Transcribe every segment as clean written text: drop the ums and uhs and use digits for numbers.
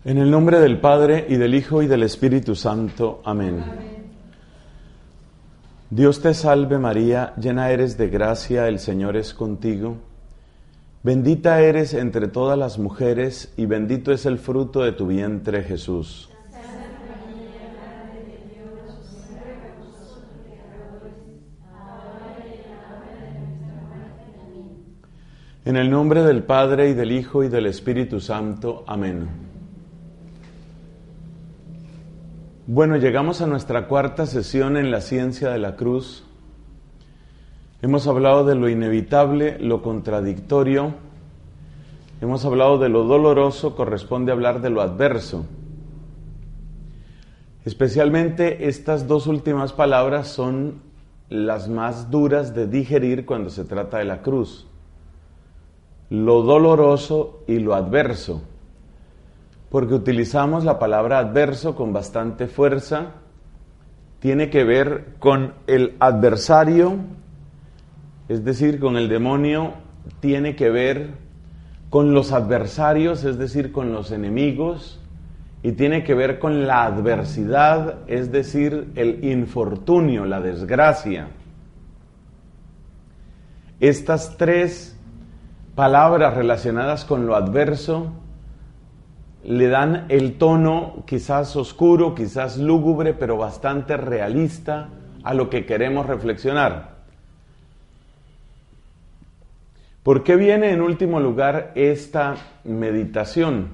En el nombre del Padre, y del Hijo, y del Espíritu Santo. Amén. Dios te salve María, llena eres de gracia, el Señor es contigo. Bendita eres entre todas las mujeres, y bendito es el fruto de tu vientre, Jesús. En el nombre del Padre, y del Hijo, y del Espíritu Santo. Amén. Bueno, llegamos a nuestra cuarta sesión en la ciencia de la cruz. Hemos hablado de lo inevitable, lo contradictorio. Hemos hablado de lo doloroso, corresponde hablar de lo adverso. Especialmente estas dos últimas palabras son las más duras de digerir cuando se trata de la cruz. Lo doloroso y lo adverso. Porque utilizamos la palabra adverso con bastante fuerza, tiene que ver con el adversario, es decir, con el demonio, tiene que ver con los adversarios, es decir, con los enemigos, y tiene que ver con la adversidad, es decir, el infortunio, la desgracia. Estas tres palabras relacionadas con lo adverso le dan el tono quizás oscuro, quizás lúgubre, pero bastante realista a lo que queremos reflexionar. ¿Por qué viene en último lugar esta meditación?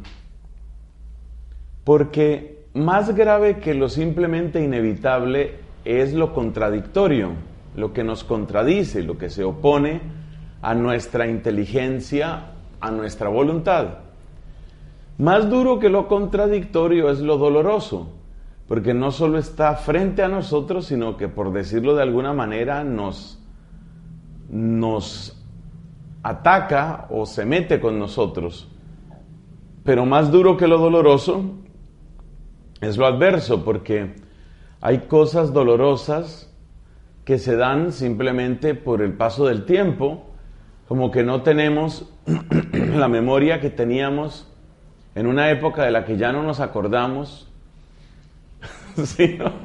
Porque más grave que lo simplemente inevitable es lo contradictorio, lo que nos contradice, lo que se opone a nuestra inteligencia, a nuestra voluntad. Más duro que lo contradictorio es lo doloroso, porque no solo está frente a nosotros, sino que, por decirlo de alguna manera, nos ataca o se mete con nosotros. Pero más duro que lo doloroso es lo adverso, porque hay cosas dolorosas que se dan simplemente por el paso del tiempo, como que no tenemos la memoria que teníamos en una época de la que ya no nos acordamos. ¿Sí, no?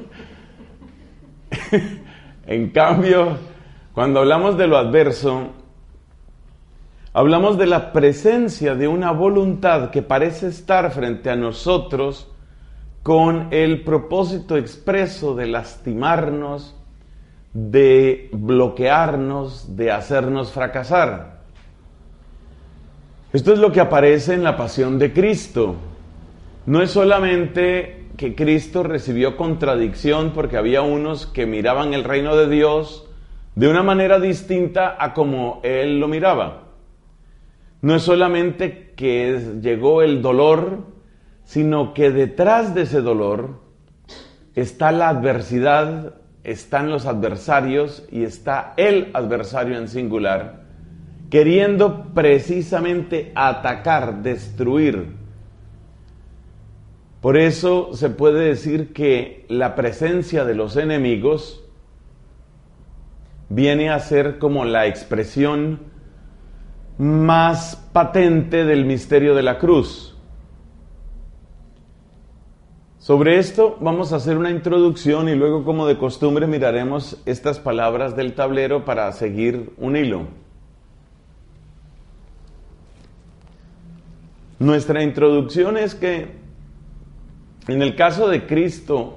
En cambio, cuando hablamos de lo adverso, hablamos de la presencia de una voluntad que parece estar frente a nosotros con el propósito expreso de lastimarnos, de bloquearnos, de hacernos fracasar. Esto es lo que aparece en la pasión de Cristo. No es solamente que Cristo recibió contradicción porque había unos que miraban el reino de Dios de una manera distinta a como Él lo miraba. No es solamente que llegó el dolor, sino que detrás de ese dolor está la adversidad, están los adversarios y está el adversario en singular, queriendo precisamente atacar, destruir. Por eso se puede decir que la presencia de los enemigos viene a ser como la expresión más patente del misterio de la cruz. Sobre esto vamos a hacer una introducción y luego, como de costumbre, miraremos estas palabras del tablero para seguir un hilo. Nuestra introducción es que en el caso de Cristo,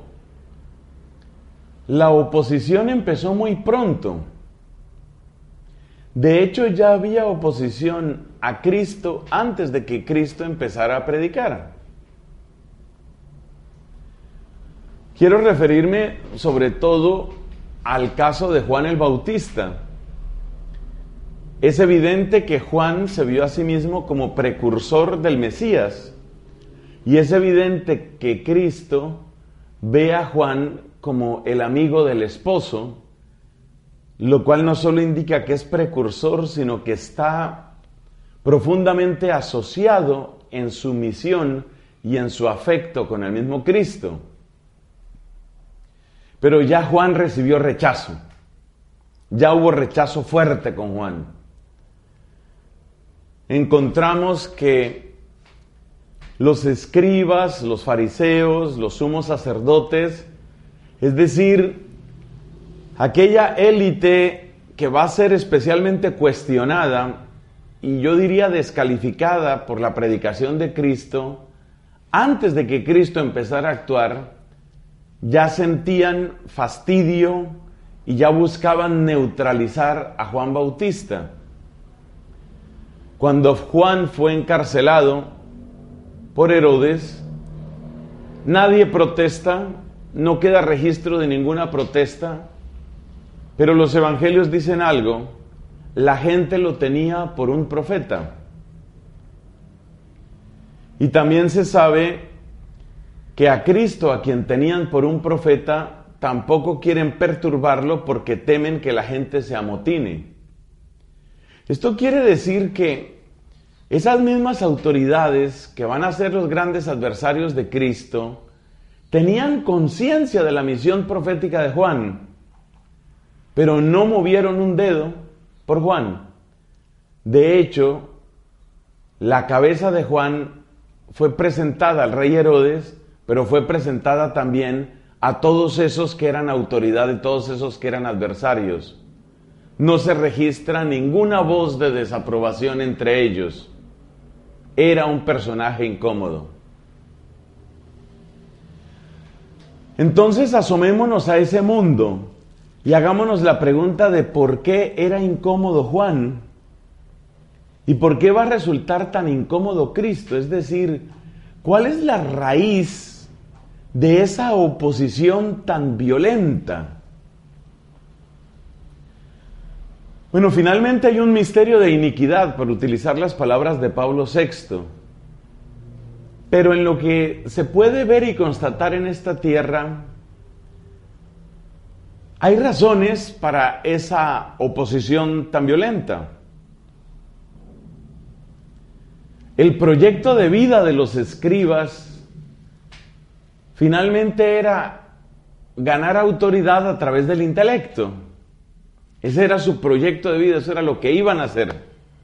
la oposición empezó muy pronto. De hecho, ya había oposición a Cristo antes de que Cristo empezara a predicar. Quiero referirme sobre todo al caso de Juan el Bautista. Es evidente que Juan se vio a sí mismo como precursor del Mesías. Y es evidente que Cristo ve a Juan como el amigo del esposo, lo cual no solo indica que es precursor, sino que está profundamente asociado en su misión y en su afecto con el mismo Cristo. Pero ya Juan recibió rechazo. Ya hubo rechazo fuerte con Juan. Encontramos que los escribas, los fariseos, los sumos sacerdotes, es decir, aquella élite que va a ser especialmente cuestionada y yo diría descalificada por la predicación de Cristo, antes de que Cristo empezara a actuar, ya sentían fastidio y ya buscaban neutralizar a Juan Bautista. Cuando Juan fue encarcelado por Herodes, nadie protesta, no queda registro de ninguna protesta, pero los evangelios dicen algo: la gente lo tenía por un profeta. Y también se sabe que a Cristo, a quien tenían por un profeta, tampoco quieren perturbarlo porque temen que la gente se amotine. Esto quiere decir que esas mismas autoridades que van a ser los grandes adversarios de Cristo tenían conciencia de la misión profética de Juan, pero no movieron un dedo por Juan. De hecho, la cabeza de Juan fue presentada al rey Herodes, pero fue presentada también a todos esos que eran autoridad y todos esos que eran adversarios. No se registra ninguna voz de desaprobación entre ellos. Era un personaje incómodo. Entonces asomémonos a ese mundo y hagámonos la pregunta de por qué era incómodo Juan y por qué va a resultar tan incómodo Cristo. Es decir, ¿cuál es la raíz de esa oposición tan violenta? Bueno, finalmente hay un misterio de iniquidad, por utilizar las palabras de Pablo VI. Pero en lo que se puede ver y constatar en esta tierra, hay razones para esa oposición tan violenta. El proyecto de vida de los escribas finalmente era ganar autoridad a través del intelecto. Ese era su proyecto de vida, eso era lo que iban a hacer.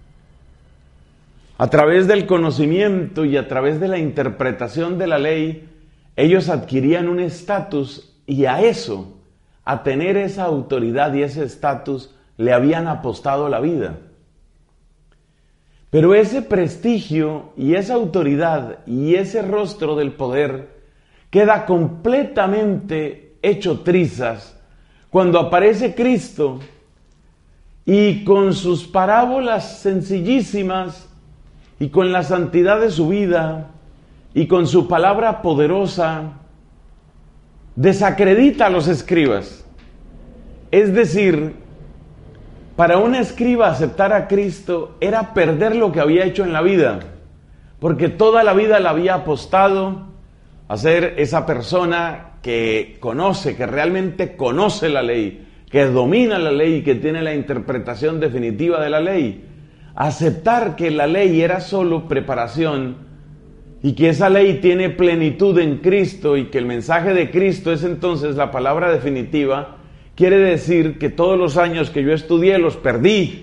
A través del conocimiento y a través de la interpretación de la ley, ellos adquirían un estatus y a eso, a tener esa autoridad y ese estatus, le habían apostado la vida. Pero ese prestigio y esa autoridad y ese rostro del poder queda completamente hecho trizas cuando aparece Cristo y con sus parábolas sencillísimas y con la santidad de su vida y con su palabra poderosa desacredita a los escribas. Es decir, para un escriba aceptar a Cristo era perder lo que había hecho en la vida, porque toda la vida la había apostado a ser esa persona que conoce, que realmente conoce la ley, que domina la ley y que tiene la interpretación definitiva de la ley. Aceptar que la ley era solo preparación y que esa ley tiene plenitud en Cristo y que el mensaje de Cristo es entonces la palabra definitiva, quiere decir que todos los años que yo estudié los perdí.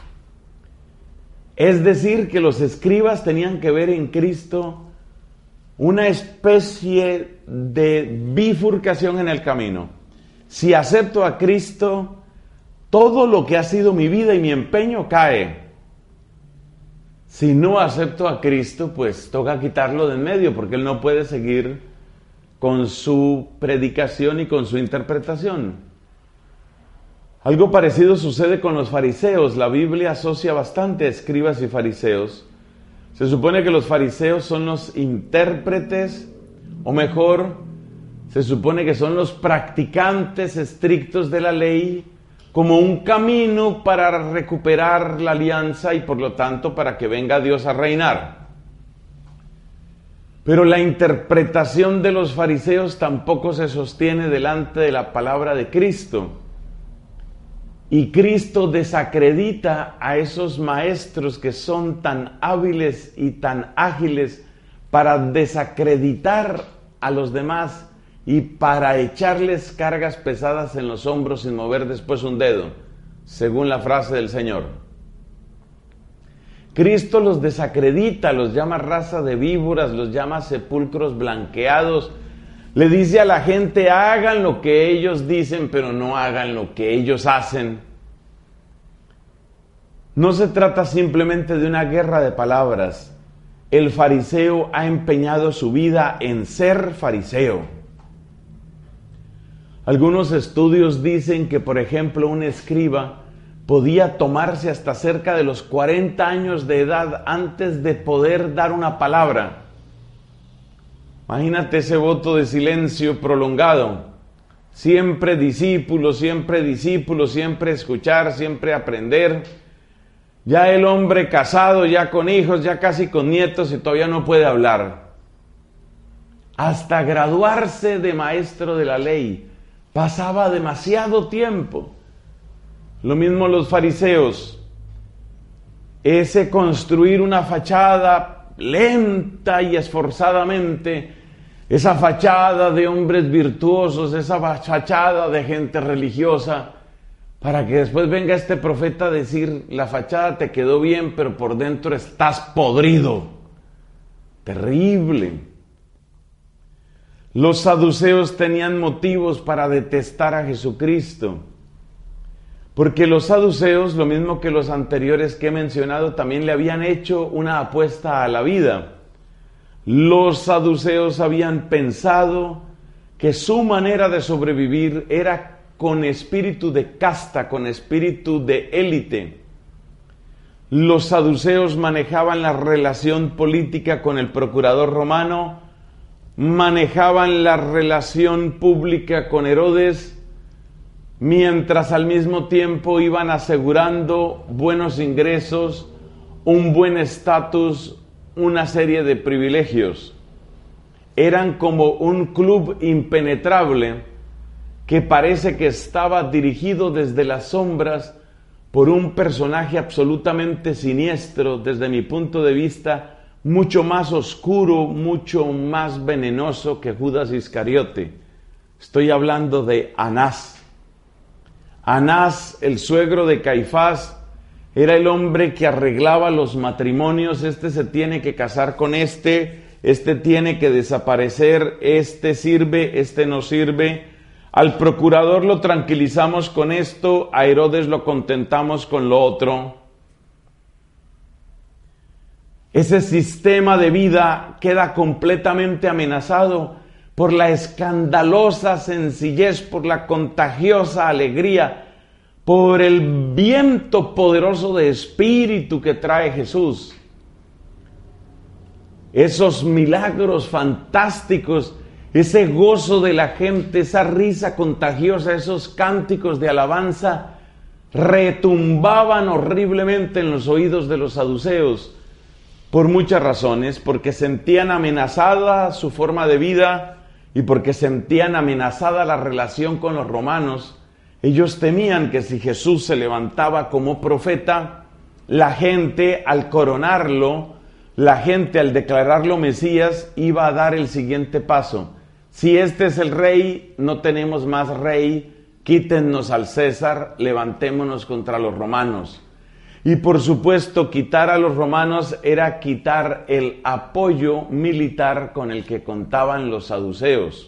Es decir, que los escribas tenían que ver en Cristo una especie de bifurcación en el camino. Si acepto a Cristo, todo lo que ha sido mi vida y mi empeño cae. Si no acepto a Cristo, pues toca quitarlo de en medio, porque Él no puede seguir con su predicación y con su interpretación. Algo parecido sucede con los fariseos. La Biblia asocia bastante a escribas y fariseos. Se supone que los fariseos son los intérpretes, o mejor, se supone que son los practicantes estrictos de la ley, como un camino para recuperar la alianza y por lo tanto para que venga Dios a reinar. Pero la interpretación de los fariseos tampoco se sostiene delante de la palabra de Cristo. Y Cristo desacredita a esos maestros que son tan hábiles y tan ágiles para desacreditar a los demás y para echarles cargas pesadas en los hombros sin mover después un dedo, según la frase del Señor. Cristo los desacredita, los llama raza de víboras, los llama sepulcros blanqueados. Le dice a la gente, hagan lo que ellos dicen, pero no hagan lo que ellos hacen. No se trata simplemente de una guerra de palabras. El fariseo ha empeñado su vida en ser fariseo. Algunos estudios dicen que, por ejemplo, un escriba podía tomarse hasta cerca de los 40 años de edad antes de poder dar una palabra. Imagínate ese voto de silencio prolongado. Siempre discípulo, siempre escuchar, siempre aprender. Ya el hombre casado, ya con hijos, ya casi con nietos y todavía no puede hablar. Hasta graduarse de maestro de la ley. Pasaba demasiado tiempo. Lo mismo los fariseos. Ese construir una fachada lenta y esforzadamente, esa fachada de hombres virtuosos, esa fachada de gente religiosa, para que después venga este profeta a decir, la fachada te quedó bien, pero por dentro estás podrido. Terrible. Los saduceos tenían motivos para detestar a Jesucristo. Porque los saduceos, lo mismo que los anteriores que he mencionado, también le habían hecho una apuesta a la vida. Los saduceos habían pensado que su manera de sobrevivir era con espíritu de casta, con espíritu de élite. Los saduceos manejaban la relación política con el procurador romano, manejaban la relación pública con Herodes, mientras al mismo tiempo iban asegurando buenos ingresos, un buen estatus, una serie de privilegios. Eran como un club impenetrable que parece que estaba dirigido desde las sombras por un personaje absolutamente siniestro, desde mi punto de vista, mucho más oscuro, mucho más venenoso que Judas Iscariote. Estoy hablando de Anás. Anás, el suegro de Caifás, era el hombre que arreglaba los matrimonios. Este se tiene que casar con este tiene que desaparecer, este sirve, este no sirve. Al procurador lo tranquilizamos con esto, a Herodes lo contentamos con lo otro. Ese sistema de vida queda completamente amenazado por la escandalosa sencillez, por la contagiosa alegría, por el viento poderoso de espíritu que trae Jesús. Esos milagros fantásticos, ese gozo de la gente, esa risa contagiosa, esos cánticos de alabanza, retumbaban horriblemente en los oídos de los saduceos, por muchas razones, porque sentían amenazada su forma de vida, y porque sentían amenazada la relación con los romanos. Ellos temían que si Jesús se levantaba como profeta, la gente al coronarlo, la gente al declararlo Mesías, iba a dar el siguiente paso. Si este es el rey, no tenemos más rey, quítennos al César, levantémonos contra los romanos. Y por supuesto, quitar a los romanos era quitar el apoyo militar con el que contaban los saduceos.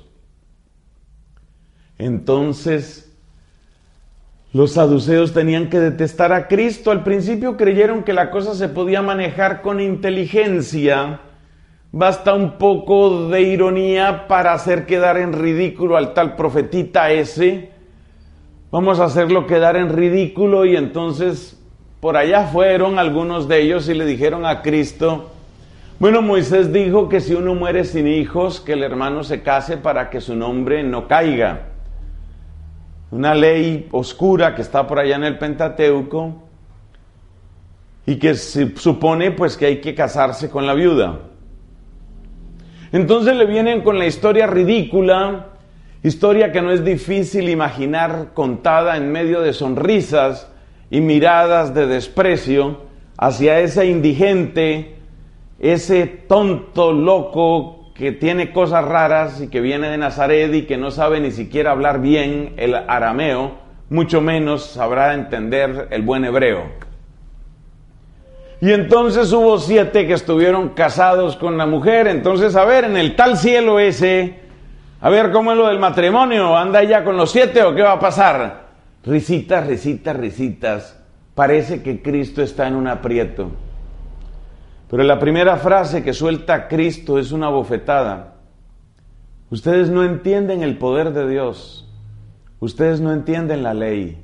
Entonces, los saduceos tenían que detestar a Cristo. Al principio creyeron que la cosa se podía manejar con inteligencia. Basta un poco de ironía para hacer quedar en ridículo al tal profetita ese. Vamos a hacerlo quedar en ridículo y entonces por allá fueron algunos de ellos y le dijeron a Cristo, bueno, Moisés dijo que si uno muere sin hijos, que el hermano se case para que su nombre no caiga. Una ley oscura que está por allá en el Pentateuco y que se supone pues que hay que casarse con la viuda. Entonces le vienen con la historia ridícula, historia que no es difícil imaginar contada en medio de sonrisas y miradas de desprecio hacia ese indigente, ese tonto loco que tiene cosas raras y que viene de Nazaret y que no sabe ni siquiera hablar bien el arameo, mucho menos sabrá entender el buen hebreo. Y entonces hubo 7 que estuvieron casados con la mujer. Entonces, a ver, en el tal cielo ese, a ver cómo es lo del matrimonio. ¿Anda ya con los 7 o qué va a pasar? Risitas, risitas, risitas. Parece que Cristo está en un aprieto. Pero la primera frase que suelta Cristo es una bofetada. Ustedes no entienden el poder de Dios. Ustedes no entienden la ley.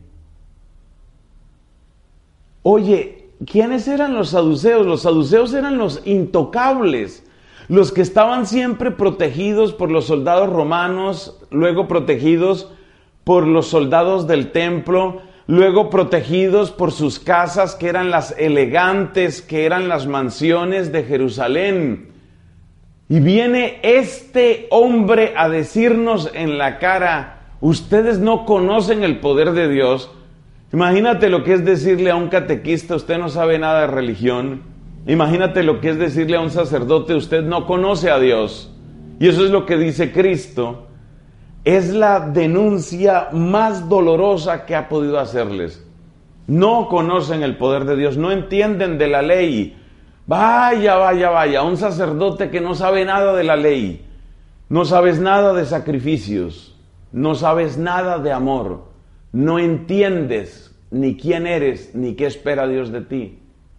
Oye, ¿quiénes eran los saduceos? Los saduceos eran los intocables, los que estaban siempre protegidos por los soldados romanos, luego protegidos por los soldados del templo, luego protegidos por sus casas, que eran las elegantes, que eran las mansiones de Jerusalén. Y viene este hombre a decirnos en la cara, ustedes no conocen el poder de Dios. Imagínate lo que es decirle a un catequista, usted no sabe nada de religión. Imagínate lo que es decirle a un sacerdote, usted no conoce a Dios. Y eso es lo que dice Cristo. Es la denuncia más dolorosa que ha podido hacerles. No conocen el poder de Dios, no entienden de la ley. Vaya, vaya, vaya, un sacerdote que no sabe nada de la ley. No sabes nada de sacrificios, no sabes nada de amor. No entiendes ni quién eres, ni qué espera Dios de ti.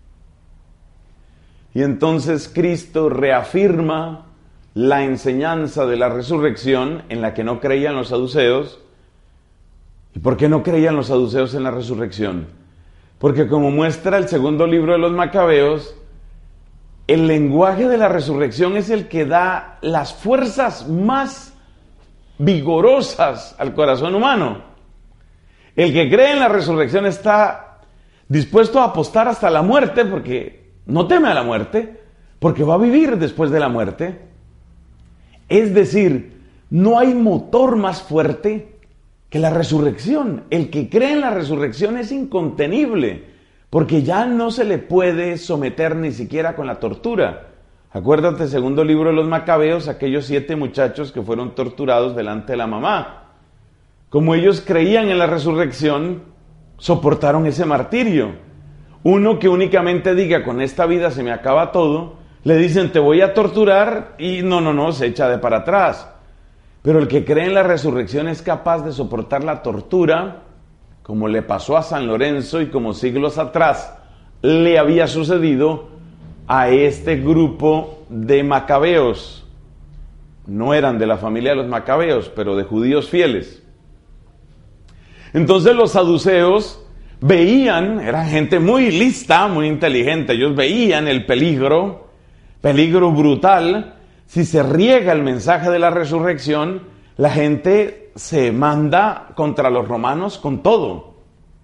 Y entonces Cristo reafirma la enseñanza de la resurrección en la que no creían los saduceos. ¿Y por qué no creían los saduceos en la resurrección? Porque como muestra el segundo libro de los Macabeos, el lenguaje de la resurrección es el que da las fuerzas más vigorosas al corazón humano. El que cree en la resurrección está dispuesto a apostar hasta la muerte, porque no teme a la muerte, porque va a vivir después de la muerte. Es decir, no hay motor más fuerte que la resurrección. El que cree en la resurrección es incontenible, porque ya no se le puede someter ni siquiera con la tortura. Acuérdate, segundo libro de los Macabeos, aquellos 7 muchachos que fueron torturados delante de la mamá. Como ellos creían en la resurrección, soportaron ese martirio. Uno que únicamente diga, con esta vida se me acaba todo, le dicen, te voy a torturar, y no, se echa de para atrás. Pero el que cree en la resurrección es capaz de soportar la tortura, como le pasó a San Lorenzo y como siglos atrás le había sucedido a este grupo de macabeos. No eran de la familia de los macabeos, pero de judíos fieles. Entonces los saduceos veían, eran gente muy lista, muy inteligente, ellos veían el peligro brutal. Si se riega el mensaje de la resurrección, la gente se manda contra los romanos con todo.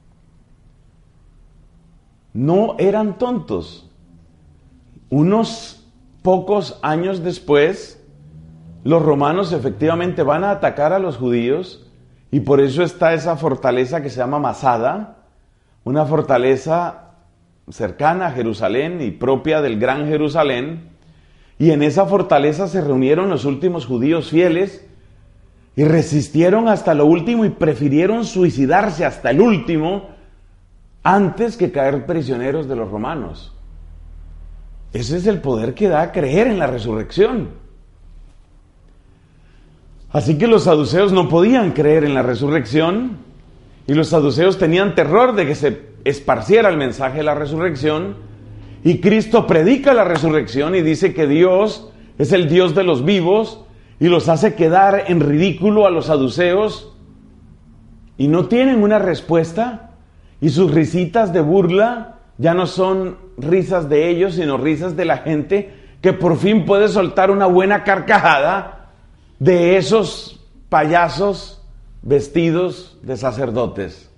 No eran tontos. Unos pocos años después, los romanos efectivamente van a atacar a los judíos, y por eso está esa fortaleza que se llama Masada, una fortaleza cercana a Jerusalén y propia del Gran Jerusalén. Y en esa fortaleza se reunieron los últimos judíos fieles y resistieron hasta lo último y prefirieron suicidarse hasta el último antes que caer prisioneros de los romanos. Ese es el poder que da creer en la resurrección. Así que los saduceos no podían creer en la resurrección, y los saduceos tenían terror de que se esparciera el mensaje de la resurrección, y Cristo predica la resurrección y dice que Dios es el Dios de los vivos, y los hace quedar en ridículo a los saduceos, y no tienen una respuesta, y sus risitas de burla ya no son risas de ellos, sino risas de la gente que por fin puede soltar una buena carcajada de esos payasos vestidos de sacerdotes.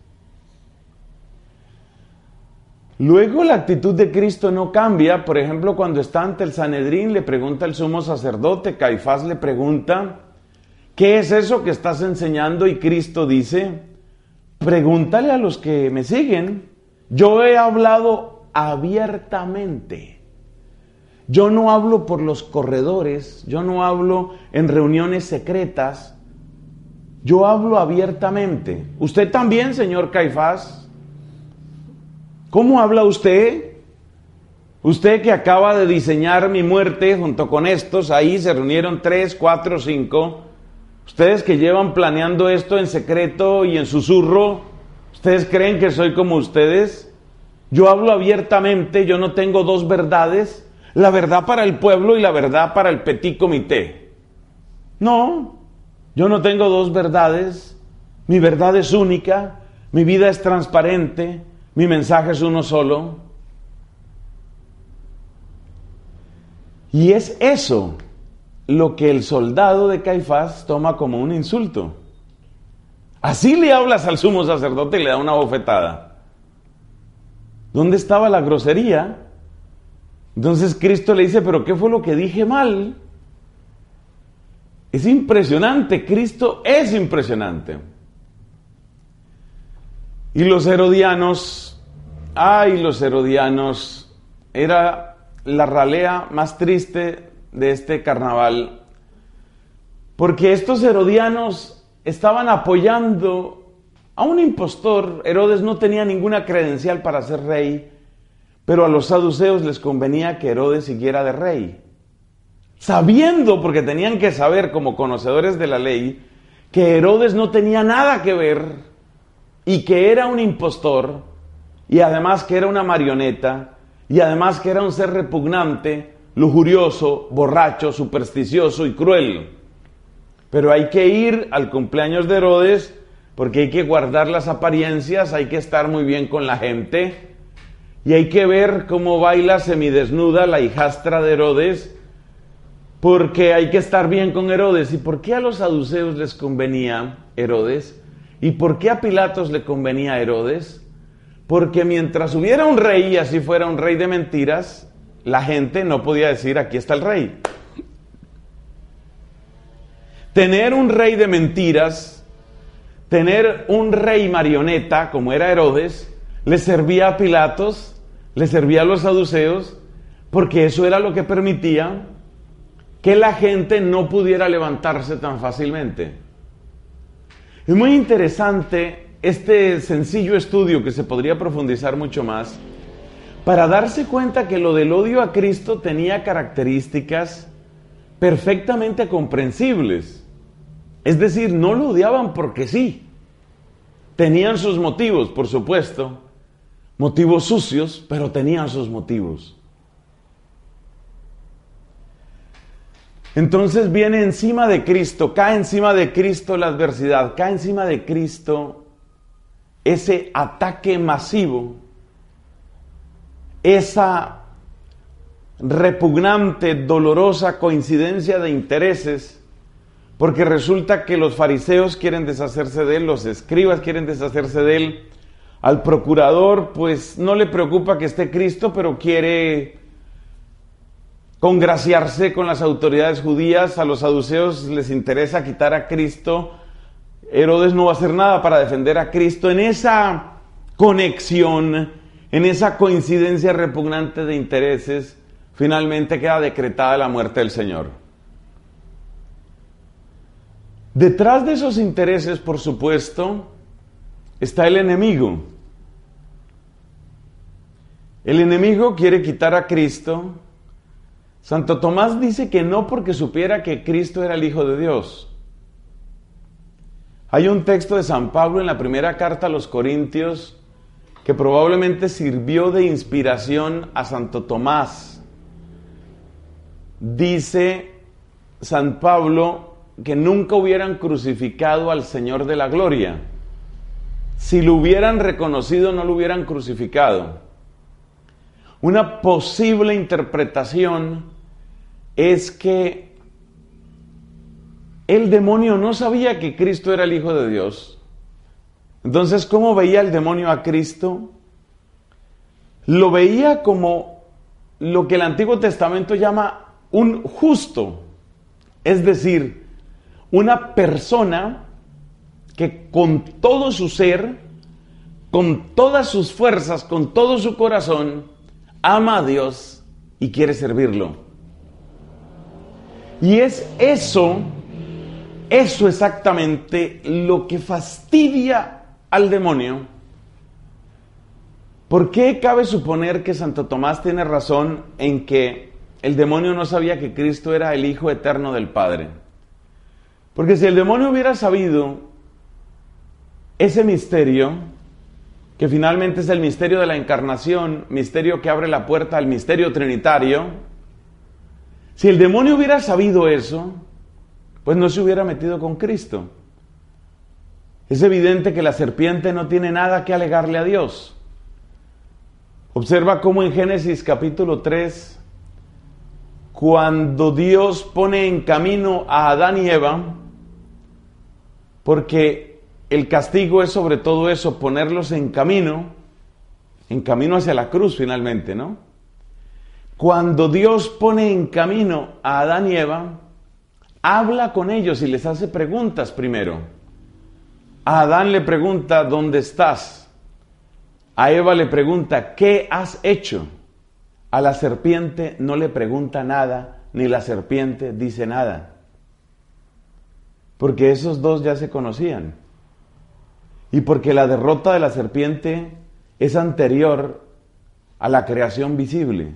Luego la actitud de Cristo no cambia. Por ejemplo, cuando está ante el Sanedrín, le pregunta el sumo sacerdote, Caifás le pregunta, ¿qué es eso que estás enseñando? Y Cristo dice, pregúntale a los que me siguen. Yo he hablado abiertamente. Yo no hablo por los corredores, yo no hablo en reuniones secretas, yo hablo abiertamente. ¿Usted también, señor Caifás? ¿Cómo habla usted? Usted que acaba de diseñar mi muerte junto con estos, ahí se reunieron 3, 4, 5. Ustedes que llevan planeando esto en secreto y en susurro, ¿ustedes creen que soy como ustedes? Yo hablo abiertamente, yo no tengo dos verdades, la verdad para el pueblo y la verdad para el petit comité. No, yo no tengo dos verdades, mi verdad es única, mi vida es transparente, mi mensaje es uno solo. Y es eso lo que el soldado de Caifás toma como un insulto. Así le hablas al sumo sacerdote y le da una bofetada. ¿Dónde estaba la grosería? Entonces Cristo le dice, ¿pero qué fue lo que dije mal? Es impresionante, Cristo es impresionante. Y los herodianos, los herodianos, era la ralea más triste de este carnaval, porque estos herodianos estaban apoyando a un impostor. Herodes no tenía ninguna credencial para ser rey, pero a los saduceos les convenía que Herodes siguiera de rey, sabiendo, porque tenían que saber como conocedores de la ley, que Herodes no tenía nada que ver y que era un impostor, y además que era una marioneta, y además que era un ser repugnante, lujurioso, borracho, supersticioso y cruel. Pero hay que ir al cumpleaños de Herodes porque hay que guardar las apariencias, hay que estar muy bien con la gente y hay que ver cómo baila semidesnuda la hijastra de Herodes, porque hay que estar bien con Herodes. ¿Y por qué a los saduceos les convenía Herodes? ¿Y por qué a Pilatos le convenía Herodes? Porque mientras hubiera un rey, y así fuera un rey de mentiras, la gente no podía decir, aquí está el rey. Tener un rey de mentiras, tener un rey marioneta, como era Herodes, le servía a Pilatos, le servía a los saduceos, porque eso era lo que permitía que la gente no pudiera levantarse tan fácilmente. Es muy interesante este sencillo estudio, que se podría profundizar mucho más, para darse cuenta que lo del odio a Cristo tenía características perfectamente comprensibles. Es decir, no lo odiaban porque sí. Tenían sus motivos, por supuesto, motivos sucios, pero tenían sus motivos. Entonces viene encima de Cristo, cae encima de Cristo la adversidad, cae encima de Cristo ese ataque masivo, esa repugnante, dolorosa coincidencia de intereses, porque resulta que los fariseos quieren deshacerse de él, los escribas quieren deshacerse de él, al procurador pues no le preocupa que esté Cristo, pero quiere congraciarse con las autoridades judías, a los saduceos les interesa quitar a Cristo. Herodes no va a hacer nada para defender a Cristo. En esa conexión, en esa coincidencia repugnante de intereses, finalmente queda decretada la muerte del Señor. Detrás de esos intereses, por supuesto, está el enemigo. El enemigo quiere quitar a Cristo. Santo Tomás dice que no porque supiera que Cristo era el Hijo de Dios. Hay un texto de San Pablo en la primera carta a los Corintios que probablemente sirvió de inspiración a Santo Tomás. Dice San Pablo que nunca hubieran crucificado al Señor de la gloria. Si lo hubieran reconocido, no lo hubieran crucificado. Una posible interpretación es que el demonio no sabía que Cristo era el Hijo de Dios. Entonces, ¿cómo veía el demonio a Cristo? Lo veía como lo que el Antiguo Testamento llama un justo. Es decir, una persona que con todo su ser, con todas sus fuerzas, con todo su corazón, ama a Dios y quiere servirlo. Y es eso exactamente lo que fastidia al demonio, ¿Por qué cabe suponer que Santo Tomás tiene razón en que el demonio no sabía que Cristo era el Hijo eterno del Padre? Porque si el demonio hubiera sabido ese misterio, que finalmente es el misterio de la encarnación, misterio que abre la puerta al misterio trinitario, si el demonio hubiera sabido eso, pues no se hubiera metido con Cristo. Es evidente que la serpiente no tiene nada que alegarle a Dios. Observa cómo en Génesis capítulo 3, cuando Dios pone en camino a Adán y Eva, porque el castigo es sobre todo eso, ponerlos en camino hacia la cruz finalmente, ¿no? Cuando Dios pone en camino a Adán y Eva, habla con ellos y les hace preguntas primero. A Adán le pregunta, ¿dónde estás? A Eva le pregunta, ¿qué has hecho? A la serpiente no le pregunta nada, ni la serpiente dice nada. Porque esos dos ya se conocían. Y porque la derrota de la serpiente es anterior a la creación visible.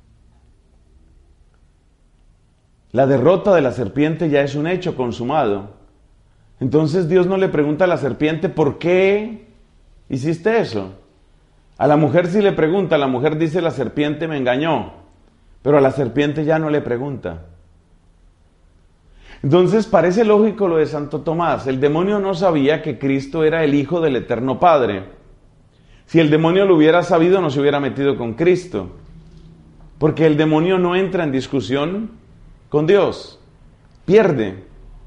La derrota de la serpiente ya es un hecho consumado. Entonces Dios no le pregunta a la serpiente, ¿por qué hiciste eso? A la mujer sí le pregunta, la mujer dice, la serpiente me engañó, pero a la serpiente ya no le pregunta. Entonces parece lógico lo de Santo Tomás. El demonio no sabía que Cristo era el Hijo del Eterno Padre. Si el demonio lo hubiera sabido, no se hubiera metido con Cristo. Porque el demonio no entra en discusión con Dios. Pierde.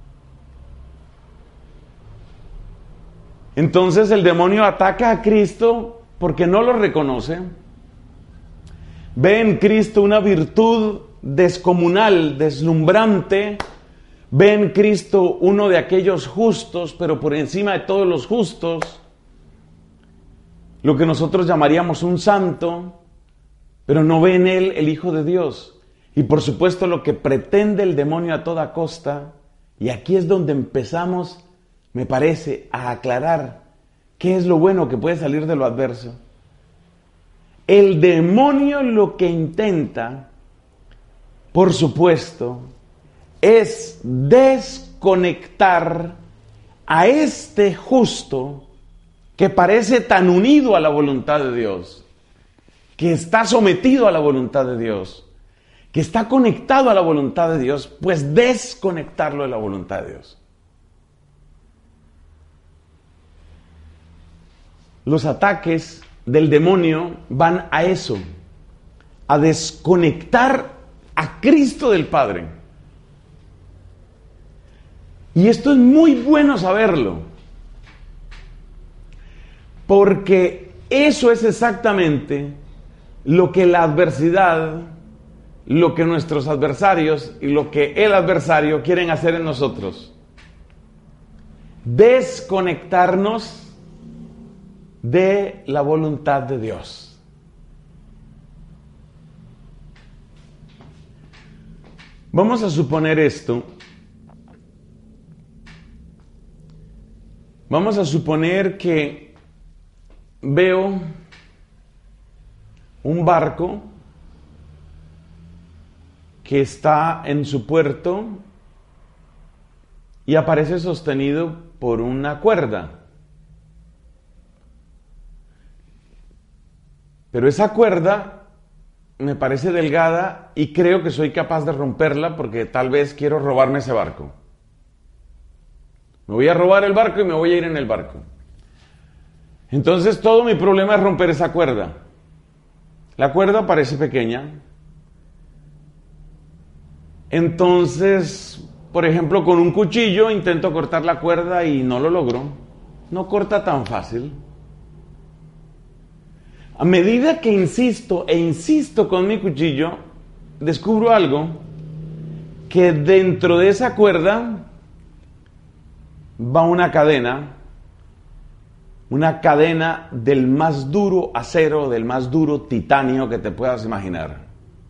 Entonces el demonio ataca a Cristo porque no lo reconoce. Ve en Cristo una virtud descomunal, deslumbrante. Ve en Cristo uno de aquellos justos, pero por encima de todos los justos, lo que nosotros llamaríamos un santo, pero no ve en él el Hijo de Dios. Y por supuesto lo que pretende el demonio a toda costa, y aquí es donde empezamos, me parece, a aclarar qué es lo bueno que puede salir de lo adverso. El demonio lo que intenta, por supuesto, es desconectar a este justo que parece tan unido a la voluntad de Dios, que está sometido a la voluntad de Dios, que está conectado a la voluntad de Dios, pues desconectarlo de la voluntad de Dios. Los ataques del demonio van a eso, a desconectar a Cristo del Padre. Y esto es muy bueno saberlo, porque eso es exactamente lo que la adversidad, lo que nuestros adversarios y lo que el adversario quieren hacer en nosotros. Desconectarnos de la voluntad de Dios. Vamos a suponer esto. Vamos a suponer que veo un barco que está en su puerto y aparece sostenido por una cuerda. Pero esa cuerda me parece delgada y creo que soy capaz de romperla porque tal vez quiero robarme ese barco. Me voy a robar el barco y me voy a ir en el barco. Entonces todo mi problema es romper esa cuerda. La cuerda parece pequeña. Entonces, por ejemplo, con un cuchillo intento cortar la cuerda y no lo logro. No corta tan fácil. A medida que insisto e insisto con mi cuchillo, descubro algo, que dentro de esa cuerda va una cadena del más duro acero, del más duro titanio que te puedas imaginar.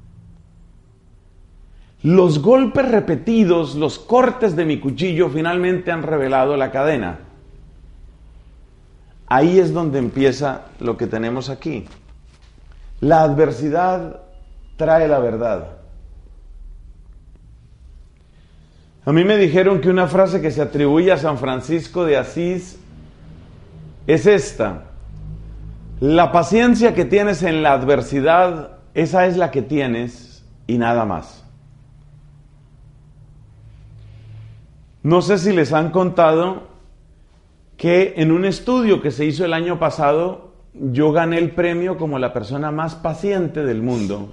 Los golpes repetidos, los cortes de mi cuchillo finalmente han revelado la cadena. Ahí es donde empieza lo que tenemos aquí. La adversidad trae la verdad. A mí me dijeron que una frase que se atribuye a San Francisco de Asís es esta: la paciencia que tienes en la adversidad, esa es la que tienes y nada más. No sé si les han contado que en un estudio que se hizo el año pasado, yo gané el premio como la persona más paciente del mundo.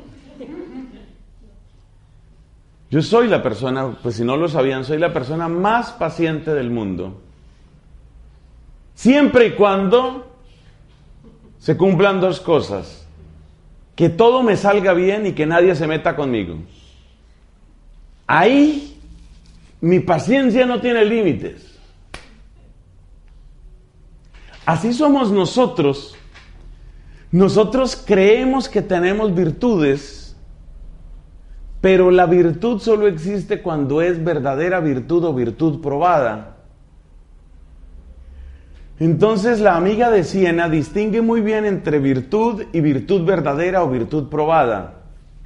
Yo soy la persona, pues si no lo sabían, soy la persona más paciente del mundo. Siempre y cuando se cumplan dos cosas: que todo me salga bien y que nadie se meta conmigo. Ahí mi paciencia no tiene límites. Así somos nosotros. Nosotros creemos que tenemos virtudes, pero la virtud solo existe cuando es verdadera virtud o virtud probada. Entonces la amiga de Siena distingue muy bien entre virtud y virtud verdadera o virtud probada.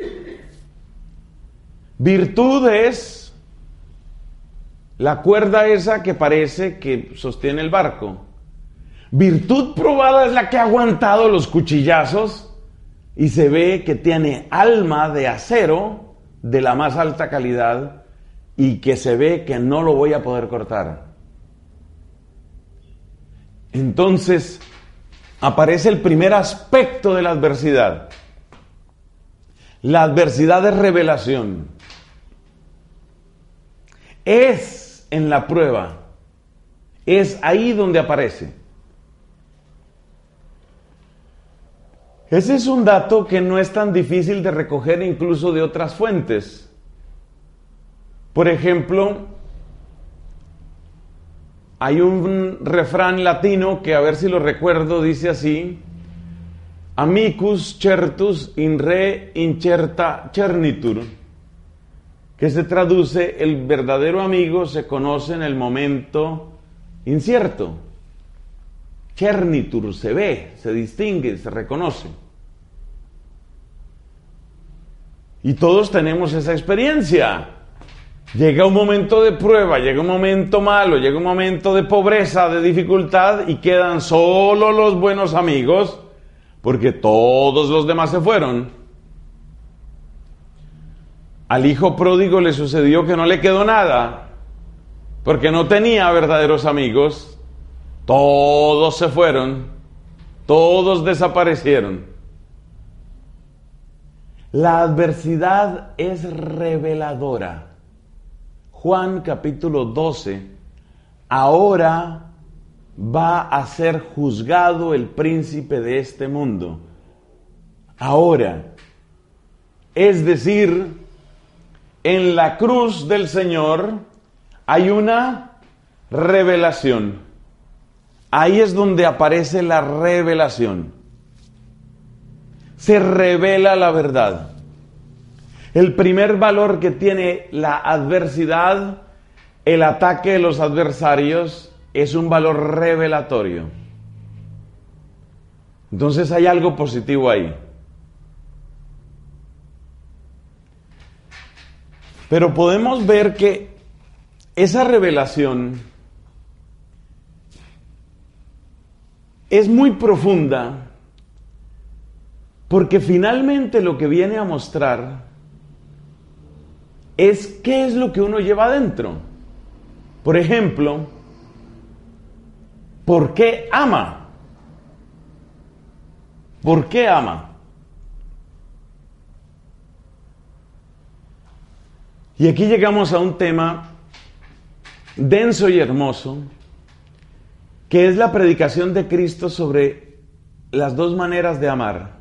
Virtud es la cuerda esa que parece que sostiene el barco. Virtud probada es la que ha aguantado los cuchillazos y se ve que tiene alma de acero de la más alta calidad y que se ve que no lo voy a poder cortar. Entonces aparece el primer aspecto de la adversidad. La adversidad es revelación. Es en la prueba. Es ahí donde aparece. Ese es un dato que no es tan difícil de recoger incluso de otras fuentes. Por ejemplo, hay un refrán latino que, a ver si lo recuerdo, dice así: amicus certus in re incerta cernitur, que se traduce: el verdadero amigo se conoce en el momento incierto. Cernitur, se ve, se distingue, se reconoce. Y todos tenemos esa experiencia. Llega un momento de prueba, llega un momento malo, llega un momento de pobreza, de dificultad, y quedan solo los buenos amigos, porque todos los demás se fueron. Al hijo pródigo le sucedió que no le quedó nada, porque no tenía verdaderos amigos. Todos se fueron, todos desaparecieron. La adversidad es reveladora. Juan capítulo 12, ahora va a ser juzgado el príncipe de este mundo. Ahora, es decir, en la cruz del Señor hay una revelación. Ahí es donde aparece la revelación. Se revela la verdad. El primer valor que tiene la adversidad, el ataque de los adversarios, es un valor revelatorio. Entonces hay algo positivo ahí. Pero podemos ver que esa revelación es muy profunda, porque finalmente lo que viene a mostrar es qué es lo que uno lleva adentro. Por ejemplo, ¿por qué ama? ¿Por qué ama? Y aquí llegamos a un tema denso y hermoso, que es la predicación de Cristo sobre las dos maneras de amar.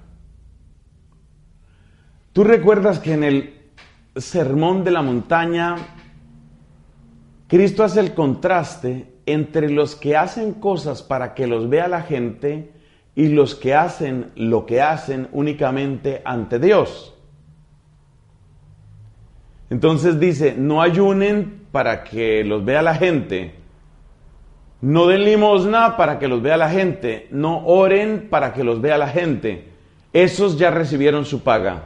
Tú recuerdas que en el Sermón de la Montaña, Cristo hace el contraste entre los que hacen cosas para que los vea la gente y los que hacen lo que hacen únicamente ante Dios. Entonces dice: no ayunen para que los vea la gente, no den limosna para que los vea la gente, no oren para que los vea la gente. esos ya recibieron su paga.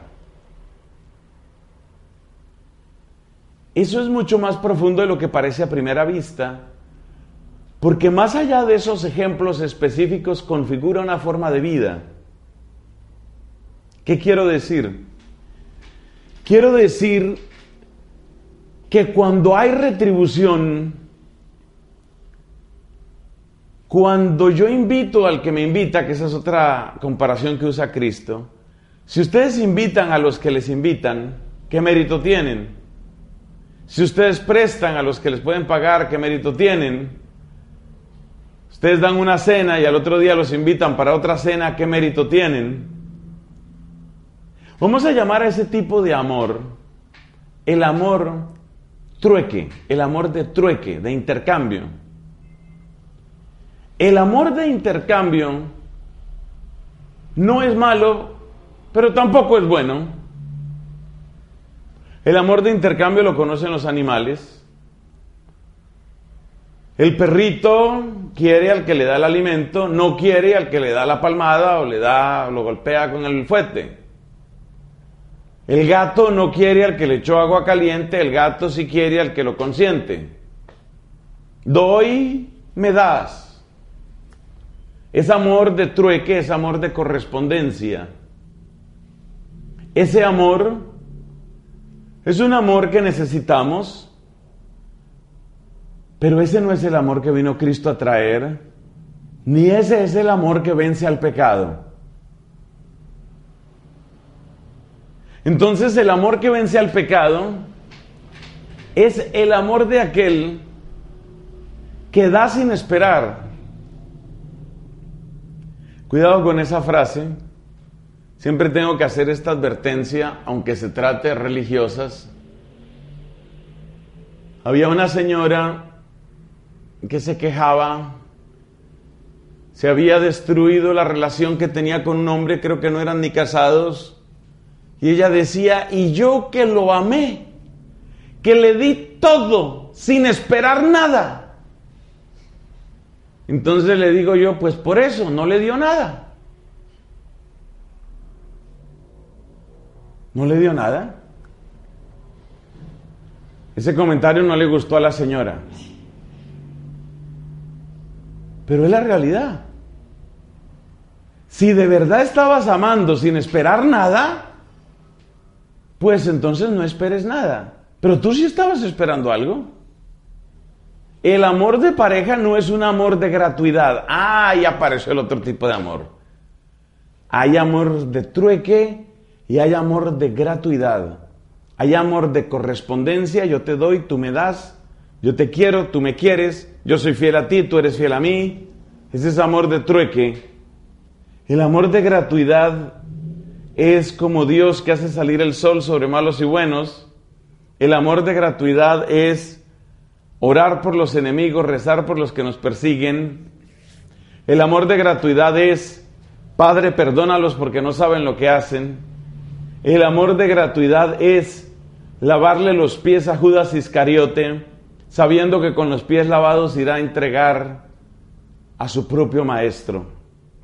Eso es mucho más profundo de lo que parece a primera vista, porque más allá de esos ejemplos específicos configura una forma de vida. ¿Qué quiero decir? Quiero decir que cuando hay retribución, cuando yo invito al que me invita, que esa es otra comparación que usa Cristo, si ustedes invitan a los que les invitan, ¿qué mérito tienen? Si ustedes prestan a los que les pueden pagar, ¿qué mérito tienen? Ustedes dan una cena y al otro día los invitan para otra cena, ¿qué mérito tienen? Vamos a llamar a ese tipo de amor el amor trueque, el amor de trueque, de intercambio. El amor de intercambio no es malo, pero tampoco es bueno. El amor de intercambio lo conocen los animales. El perrito quiere al que le da el alimento, no quiere al que le da la palmada o lo golpea con el fuete. El gato no quiere al que le echó agua caliente, el gato sí quiere al que lo consiente. Doy, me das. Es amor de trueque, es amor de correspondencia. Ese amor es un amor que necesitamos, pero ese no es el amor que vino Cristo a traer, ni ese es el amor que vence al pecado. Entonces el amor que vence al pecado es el amor de aquel que da sin esperar. Cuidado con esa frase. Siempre tengo que hacer esta advertencia, aunque se trate de religiosas. Había una señora que se quejaba. Se había destruido la relación que tenía con un hombre, creo que no eran ni casados. Y ella decía, y yo que lo amé, que le di todo, sin esperar nada. Entonces le digo yo, pues por eso, no le dio nada. ¿No le dio nada? Ese comentario no le gustó a la señora. Pero es la realidad. Si de verdad estabas amando sin esperar nada, pues entonces no esperes nada. Pero tú sí estabas esperando algo. El amor de pareja no es un amor de gratuidad. Ahí apareció el otro tipo de amor. Hay amor de trueque y hay amor de gratuidad. Hay amor de correspondencia, yo te doy, tú me das, yo te quiero, tú me quieres, yo soy fiel a ti, tú eres fiel a mí. Ese es amor de trueque. El amor de gratuidad es como Dios que hace salir el sol sobre malos y buenos. El amor de gratuidad es orar por los enemigos, rezar por los que nos persiguen. El amor de gratuidad es, Padre, perdónalos porque no saben lo que hacen. El amor de gratuidad es lavarle los pies a Judas Iscariote, sabiendo que con los pies lavados irá a entregar a su propio maestro.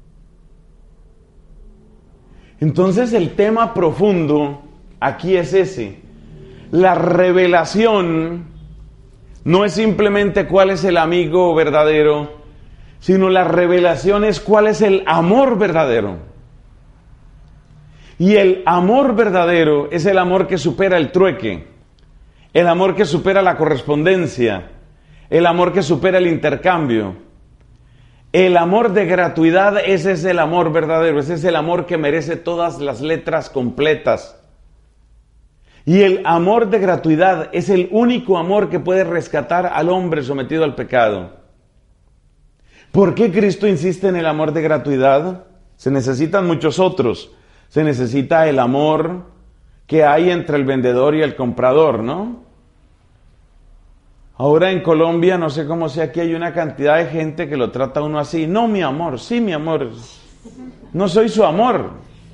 Entonces el tema profundo aquí es ese. La revelación no es simplemente cuál es el amigo verdadero, sino la revelación es cuál es el amor verdadero. Y el amor verdadero es el amor que supera el trueque, el amor que supera la correspondencia, el amor que supera el intercambio. El amor de gratuidad, ese es el amor verdadero, ese es el amor que merece todas las letras completas. Y el amor de gratuidad es el único amor que puede rescatar al hombre sometido al pecado. ¿Por qué Cristo insiste en el amor de gratuidad? Se necesitan muchos otros. Se necesita el amor que hay entre el vendedor y el comprador, ¿no? Ahora en Colombia, no sé cómo sea, aquí hay una cantidad de gente que lo trata a uno así. No, mi amor, sí, mi amor. No soy su amor.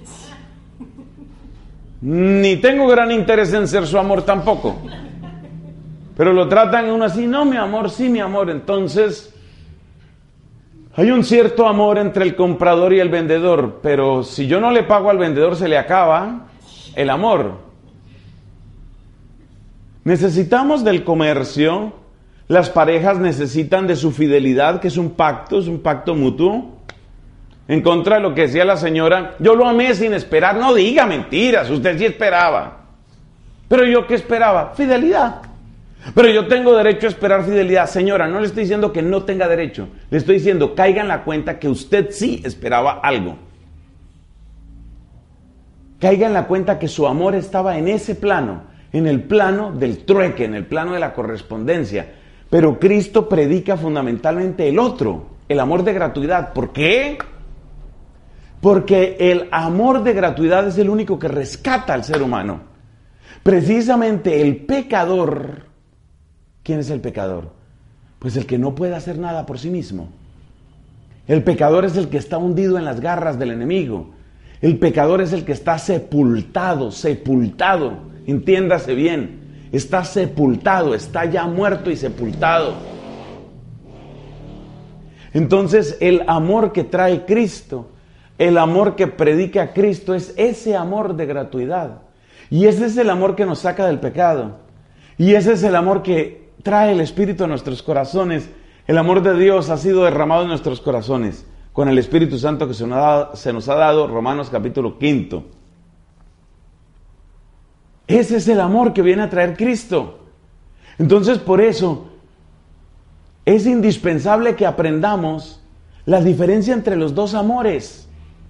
Ni tengo gran interés en ser su amor tampoco. Pero lo tratan a uno así. No, mi amor, sí, mi amor. Entonces, Hay un cierto amor entre el comprador y el vendedor, pero si yo no le pago al vendedor, se le acaba el amor. Necesitamos del comercio, las parejas necesitan de su fidelidad, que es un pacto mutuo. En contra de lo que decía la señora, yo lo amé sin esperar. No diga mentiras, usted sí esperaba. Pero yo, ¿qué esperaba? Fidelidad. Pero yo tengo derecho a esperar fidelidad. Señora, no le estoy diciendo que no tenga derecho. Le estoy diciendo, caiga en la cuenta que usted sí esperaba algo. Caiga en la cuenta que su amor estaba en ese plano, en el plano del trueque, en el plano de la correspondencia. Pero Cristo predica fundamentalmente el otro, el amor de gratuidad. ¿Por qué? Porque el amor de gratuidad es el único que rescata al ser humano. Precisamente el pecador. ¿Quién es el pecador? Pues el que no puede hacer nada por sí mismo. El pecador es el que está hundido en las garras del enemigo. El pecador es el que está sepultado, entiéndase bien, está sepultado, está ya muerto y sepultado. Entonces el amor que trae Cristo, el amor que predica Cristo es ese amor de gratuidad. Y ese es el amor que nos saca del pecado. Y ese es el amor que trae el Espíritu a nuestros corazones. El amor de Dios ha sido derramado en nuestros corazones con el Espíritu Santo que se nos ha dado, Romanos capítulo 5. Ese es el amor que viene a traer Cristo. Entonces, por eso es indispensable que aprendamos la diferencia entre los dos amores.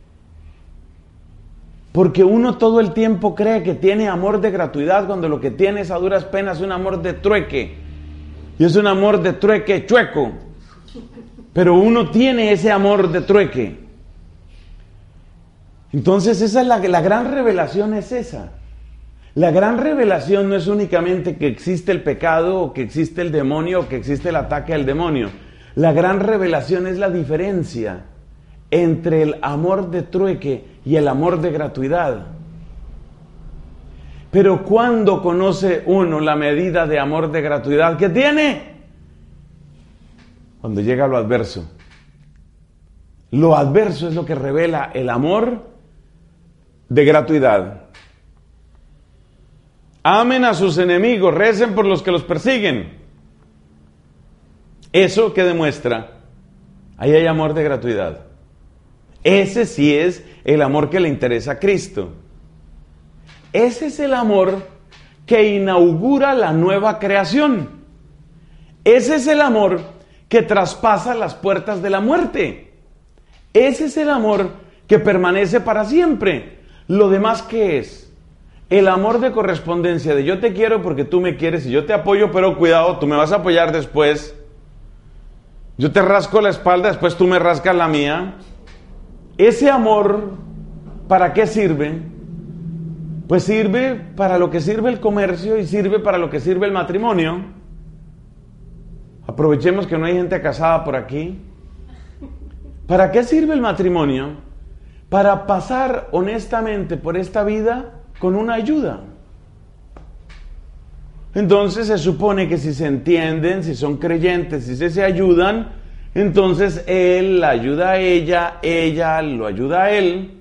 Porque uno todo el tiempo cree que tiene amor de gratuidad cuando lo que tiene es a duras penas un amor de trueque. Y es un amor de trueque chueco. Pero uno tiene ese amor de trueque. Entonces esa es la gran revelación, es esa. La gran revelación no es únicamente que existe el pecado, o que existe el demonio, o que existe el ataque al demonio. La gran revelación es la diferencia entre el amor de trueque y el amor de gratuidad. Pero ¿cuándo conoce uno la medida de amor de gratuidad que tiene? Cuando llega lo adverso. Lo adverso es lo que revela el amor de gratuidad. Amen a sus enemigos, recen por los que los persiguen. ¿Eso qué demuestra? Ahí hay amor de gratuidad. Ese sí es el amor que le interesa a Cristo. Ese es el amor que inaugura la nueva creación. Ese es el amor que traspasa las puertas de la muerte. Ese es el amor que permanece para siempre. Lo demás, ¿qué es? El amor de correspondencia, de yo te quiero porque tú me quieres y yo te apoyo, pero cuidado, tú me vas a apoyar después. Yo te rasco la espalda, después tú me rascas la mía. Ese amor, ¿para qué sirve? Pues sirve para lo que sirve el comercio y sirve para lo que sirve el matrimonio. Aprovechemos que no hay gente casada por aquí. ¿Para qué sirve el matrimonio? Para pasar honestamente por esta vida con una ayuda. Entonces se supone que si se entienden, si son creyentes, si se ayudan, entonces él la ayuda a ella lo ayuda a él.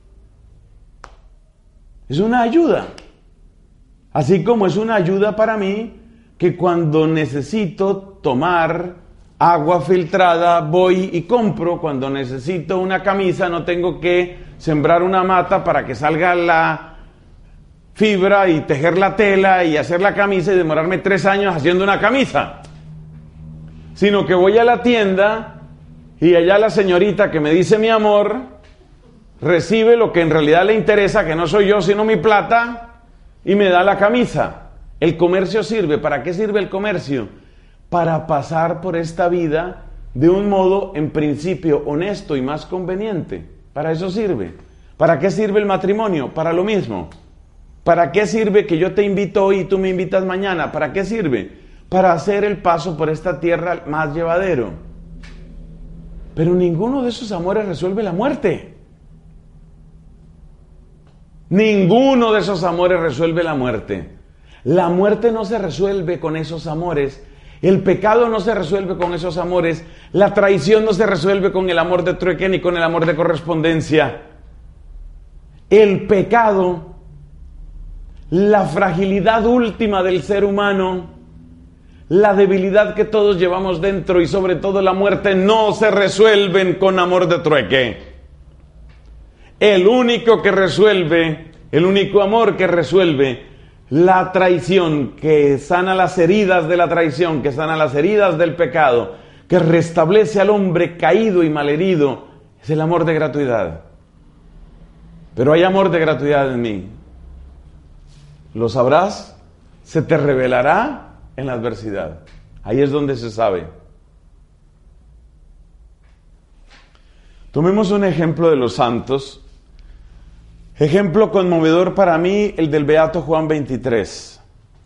Es una ayuda. Así como es una ayuda para mí que cuando necesito tomar agua filtrada voy y compro. Cuando necesito una camisa no tengo que sembrar una mata para que salga la fibra y tejer la tela y hacer la camisa y demorarme 3 años haciendo una camisa. Sino que voy a la tienda y allá la señorita que me dice mi amor recibe lo que en realidad le interesa, que no soy yo sino mi plata, y me da la camisa. El comercio sirve. ¿Para qué sirve el comercio? Para pasar por esta vida de un modo en principio honesto y más conveniente. Para eso sirve. ¿Para qué sirve el matrimonio? Para lo mismo. ¿Para qué sirve que yo te invito hoy y tú me invitas mañana? ¿Para qué sirve? Para hacer el paso por esta tierra más llevadero. Pero ninguno de esos amores resuelve la muerte. Ninguno de esos amores resuelve la muerte. La muerte no se resuelve con esos amores. El pecado no se resuelve con esos amores. La traición no se resuelve con el amor de trueque ni con el amor de correspondencia. El pecado, la fragilidad última del ser humano, la debilidad que todos llevamos dentro y sobre todo la muerte no se resuelven con amor de trueque. El único amor que resuelve la traición, que sana las heridas de la traición, que sana las heridas del pecado, que restablece al hombre caído y malherido, es el amor de gratuidad. Pero hay amor de gratuidad en mí. Lo sabrás, se te revelará en la adversidad. Ahí es donde se sabe. Tomemos un ejemplo de los santos. Ejemplo conmovedor para mí, el del Beato Juan 23.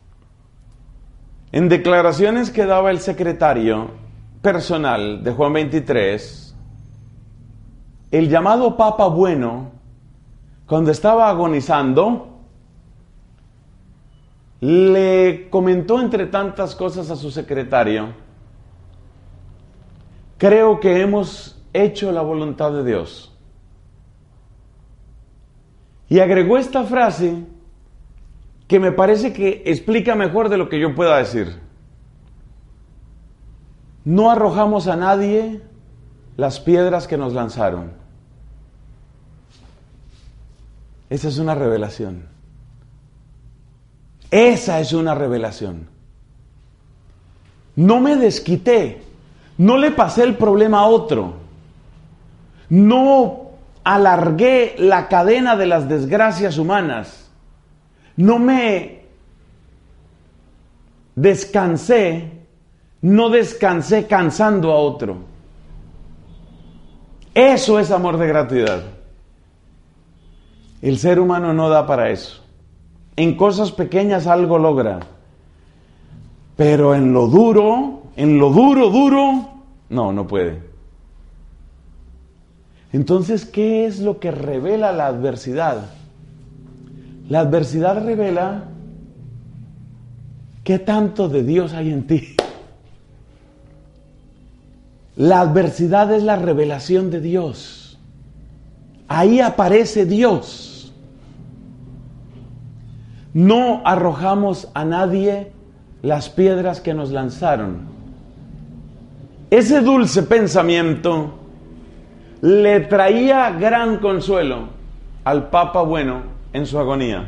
En declaraciones que daba el secretario personal de Juan 23, el llamado Papa Bueno, cuando estaba agonizando, le comentó entre tantas cosas a su secretario: creo que hemos hecho la voluntad de Dios. Y agregó esta frase que me parece que explica mejor de lo que yo pueda decir. No arrojamos a nadie las piedras que nos lanzaron. Esa es una revelación. Esa es una revelación. No me desquité, no le pasé el problema a otro, no alargué la cadena de las desgracias humanas, no me descansé, no descansé cansando a otro. Eso es amor de gratuidad. El ser humano no da para eso. En cosas pequeñas algo logra, pero en lo duro, no puede. Entonces, ¿qué es lo que revela la adversidad? La adversidad revela qué tanto de Dios hay en ti. La adversidad es la revelación de Dios. Ahí aparece Dios. No arrojamos a nadie las piedras que nos lanzaron. Ese dulce pensamiento le traía gran consuelo al Papa Bueno en su agonía.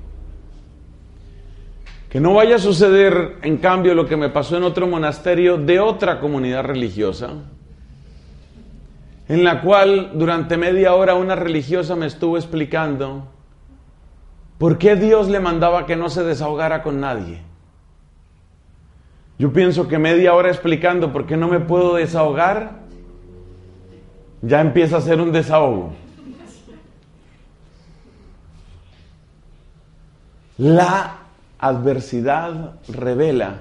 Que no vaya a suceder, en cambio, lo que me pasó en otro monasterio de otra comunidad religiosa, en la cual durante media hora una religiosa me estuvo explicando por qué Dios le mandaba que no se desahogara con nadie. Yo pienso que media hora explicando por qué no me puedo desahogar, ya empieza a ser un desahogo. La adversidad revela.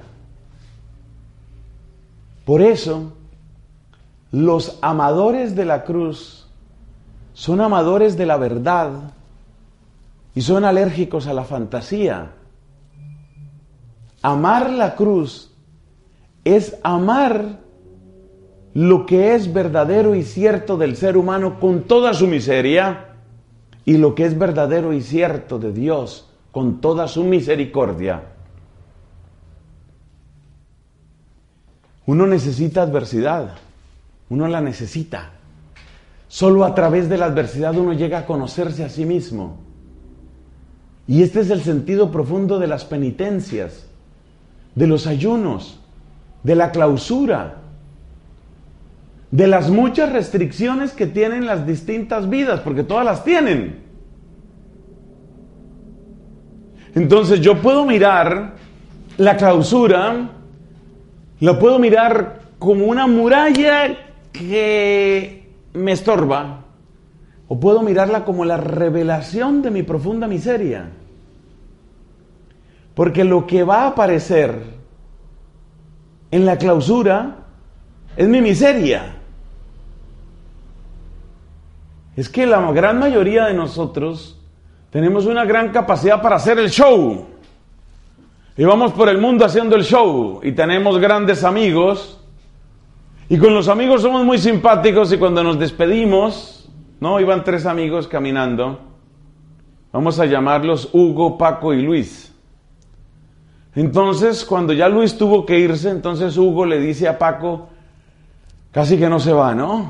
Por eso, los amadores de la cruz son amadores de la verdad y son alérgicos a la fantasía. Amar la cruz es amar lo que es verdadero y cierto del ser humano con toda su miseria, y lo que es verdadero y cierto de Dios con toda su misericordia. Uno necesita adversidad, uno la necesita. Solo a través de la adversidad uno llega a conocerse a sí mismo. Y este es el sentido profundo de las penitencias, de los ayunos, de la clausura, de las muchas restricciones que tienen las distintas vidas, porque todas las tienen. Entonces yo puedo mirar la clausura, la puedo mirar como una muralla que me estorba, o puedo mirarla como la revelación de mi profunda miseria. Porque lo que va a aparecer en la clausura es mi miseria. Es que la gran mayoría de nosotros tenemos una gran capacidad para hacer el show. Y vamos por el mundo haciendo el show y tenemos grandes amigos. Y con los amigos somos muy simpáticos y cuando nos despedimos, ¿no? Iban 3 amigos caminando. Vamos a llamarlos Hugo, Paco y Luis. Entonces, cuando ya Luis tuvo que irse, entonces Hugo le dice a Paco, casi que no se va, ¿no?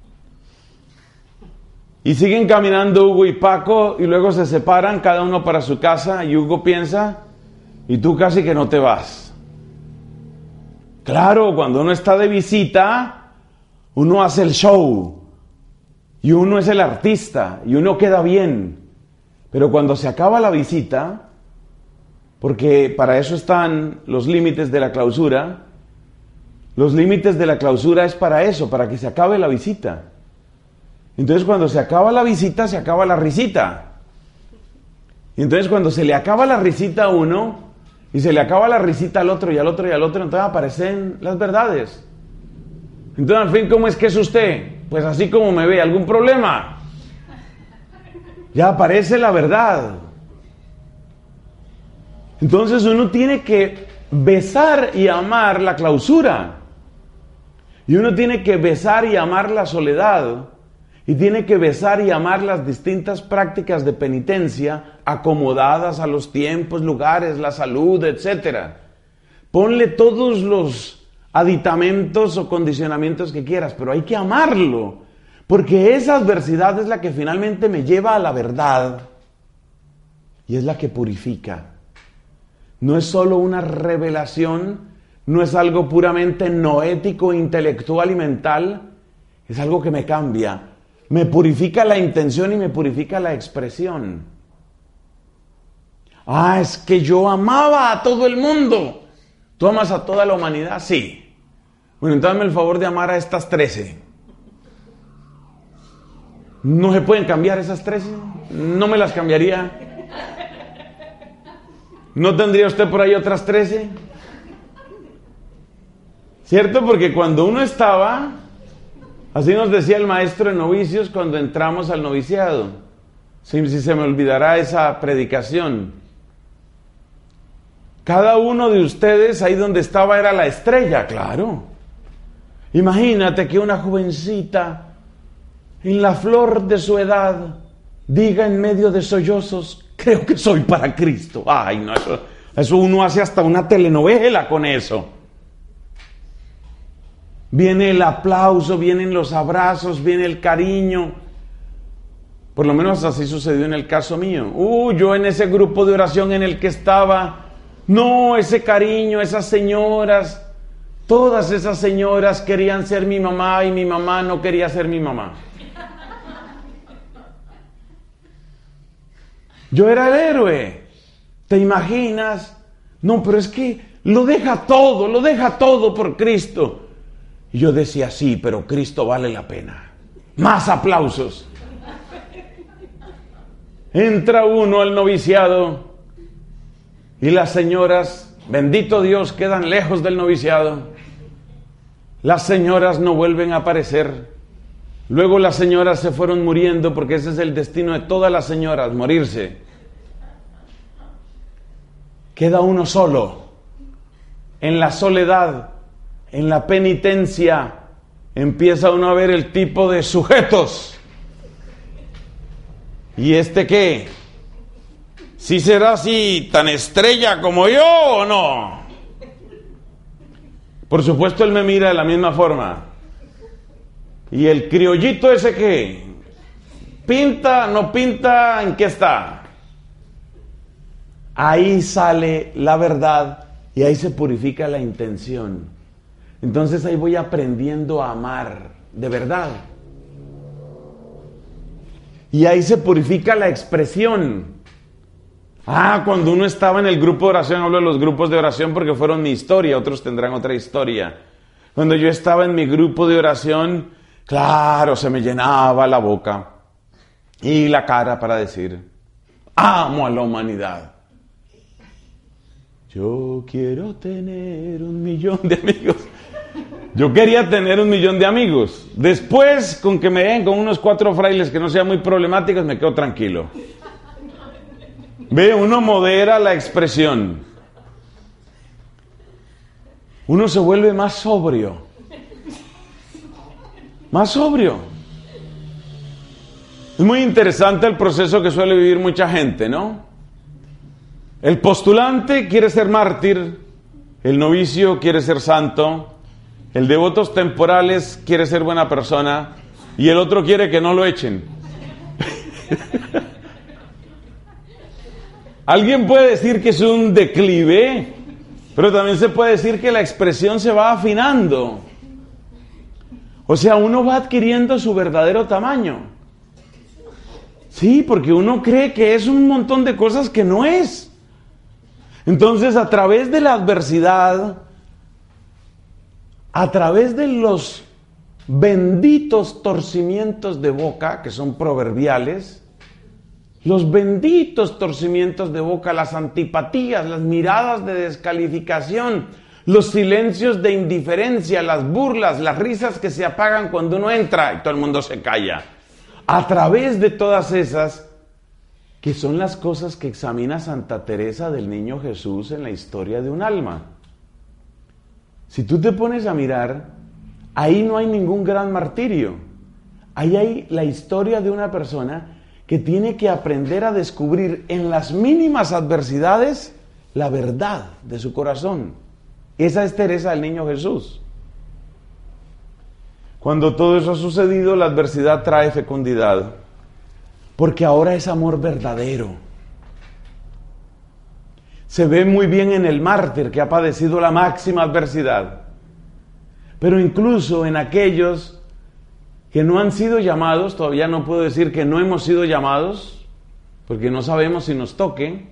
Y siguen caminando Hugo y Paco y luego se separan cada uno para su casa y Hugo piensa, y tú casi que no te vas. Claro, cuando uno está de visita, uno hace el show y uno es el artista y uno queda bien. Pero cuando se acaba la visita, porque para eso están los límites de la clausura, los límites de la clausura es para eso, para que se acabe la visita. Entonces cuando se acaba la visita, se acaba la risita. Y entonces cuando se le acaba la risita a uno, y se le acaba la risita al otro y al otro y al otro, entonces aparecen las verdades. Entonces al fin, ¿cómo es que es usted? Pues así como me ve, ¿algún problema? Ya aparece la verdad. Entonces uno tiene que besar y amar la clausura. Y uno tiene que besar y amar la soledad. Y tiene que besar y amar las distintas prácticas de penitencia acomodadas a los tiempos, lugares, la salud, etc. Ponle todos los aditamentos o condicionamientos que quieras, pero hay que amarlo. Porque esa adversidad es la que finalmente me lleva a la verdad. Y es la que purifica. No es solo una revelación, no es algo puramente noético, intelectual y mental, es algo que me cambia, me purifica la intención y me purifica la expresión. Ah, es que yo amaba a todo el mundo. ¿Tú amas a toda la humanidad? Sí. Bueno, entonces hazme el favor de amar a estas 13. ¿No se pueden cambiar esas 13? ¿No me las cambiaría? ¿No tendría usted por ahí otras 13? ¿Cierto? Porque cuando uno estaba, así nos decía el maestro en novicios cuando entramos al noviciado, si se me olvidará esa predicación, cada uno de ustedes ahí donde estaba era la estrella, claro. Imagínate que una jovencita en la flor de su edad diga en medio de sollozos, creo que soy para Cristo. Ay, no, eso uno hace hasta una telenovela con eso. Viene el aplauso, vienen los abrazos, viene el cariño. Por lo menos así sucedió en el caso mío. Yo en ese grupo de oración en el que estaba, no, ese cariño, esas señoras, todas esas señoras querían ser mi mamá y mi mamá no quería ser mi mamá. Yo era el héroe. ¿Te imaginas? No, pero es que lo deja todo por Cristo. Y yo decía, sí, pero Cristo vale la pena. Más aplausos. Entra uno al noviciado y las señoras, bendito Dios, quedan lejos del noviciado. Las señoras no vuelven a aparecer. Luego las señoras se fueron muriendo porque ese es el destino de todas las señoras, morirse. Queda uno solo, en la soledad, en la penitencia, empieza uno a ver el tipo de sujetos. ¿Y este qué? ¿Sí será así tan estrella como yo o no? Por supuesto él me mira de la misma forma. ¿Y el criollito ese qué? ¿Pinta, no pinta? ¿En qué está? Ahí sale la verdad y ahí se purifica la intención. Entonces ahí voy aprendiendo a amar de verdad. Y ahí se purifica la expresión. Cuando uno estaba en el grupo de oración, hablo de los grupos de oración porque fueron mi historia, otros tendrán otra historia. Cuando yo estaba en mi grupo de oración, claro, se me llenaba la boca y la cara para decir, amo a la humanidad. Yo quiero tener 1.000.000 de amigos. Yo quería tener 1.000.000 de amigos. Después, con que me den con unos 4 frailes que no sean muy problemáticos, me quedo tranquilo. Ve, uno modera la expresión. uno se vuelve más sobrio. Más sobrio. Es muy interesante el proceso que suele vivir mucha gente, ¿no? El postulante quiere ser mártir, el novicio quiere ser santo, el de votos temporales quiere ser buena persona y el otro quiere que no lo echen. Alguien puede decir que es un declive, pero también se puede decir que la expresión se va afinando. O sea, uno va adquiriendo su verdadero tamaño. Sí, porque uno cree que es un montón de cosas que no es. Entonces, a través de la adversidad, a través de los benditos torcimientos de boca, que son proverbiales, los benditos torcimientos de boca, las antipatías, las miradas de descalificación, los silencios de indiferencia, las burlas, las risas que se apagan cuando uno entra y todo el mundo se calla. A través de todas esas, que son las cosas que examina Santa Teresa del Niño Jesús en la historia de un alma. Si tú te pones a mirar, ahí no hay ningún gran martirio. Ahí hay la historia de una persona que tiene que aprender a descubrir en las mínimas adversidades la verdad de su corazón. Esa es Teresa del Niño Jesús. Cuando todo eso ha sucedido, la adversidad trae fecundidad, porque ahora es amor verdadero. Se ve muy bien en el mártir que ha padecido la máxima adversidad, pero incluso en aquellos que no han sido llamados, todavía no puedo decir que no hemos sido llamados, porque no sabemos si nos toque,